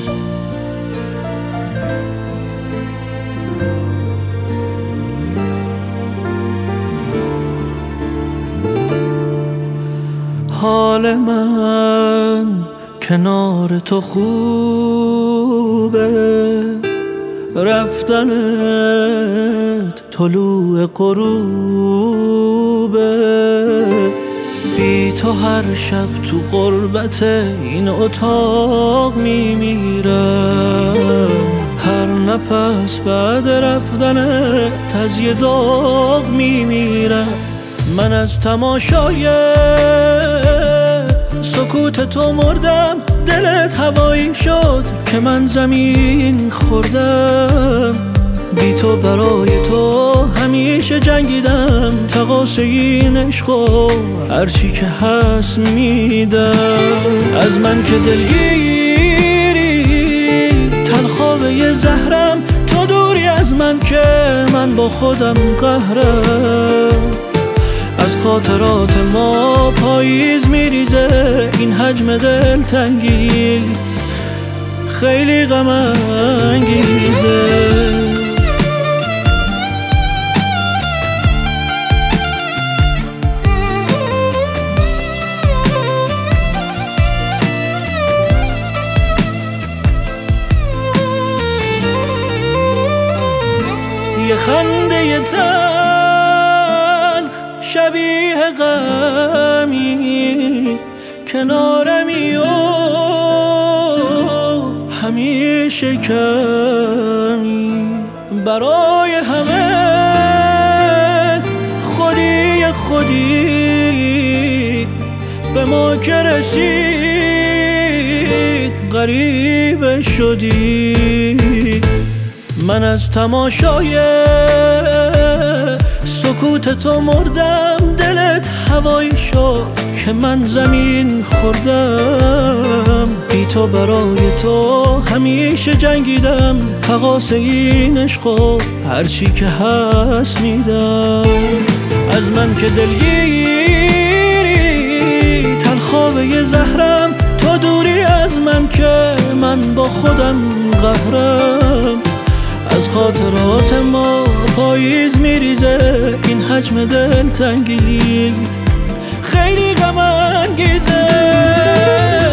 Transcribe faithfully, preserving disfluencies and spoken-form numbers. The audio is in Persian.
حال من کنار تو خوبه، رفتنت طلوع غروبه. بی تو هر شب تو غربت این اتاق میمیرم، هر نفس بعد رفتنت از یه داغ میمیرم. من از تماشای سکوت تو مردم، دلت هوایی شد که من زمین خوردم. بی تو برای تو همیشه جنگیدم، تقاص این عشقو هرچی که هست میدم. از من که دلگیری تلخواب یه زهرم، تو دوری از من که من با خودم قهرم. از خاطرات ما پاییز میریزه این حجم دلتنگی، خیلی غم انگیزه. یه خنده تلخ شبیه غمی کنارمی و همیشه کمی. برای همه خودی خودی به ما که رسید غریب شدی. من از تماشای سکوت تو مردم، دلت هوایی شد که من زمین خوردم. بی تو برای تو همیشه جنگیدم، تقاص این عشقو هرچی که هست میدم. از من که دلگیری تلخواب یه زهرم، تو دوری از من که من با خودم قهرم. از خاطرات ما پاییز میریزه این حجم دلتنگی، خیلی غم انگیزه.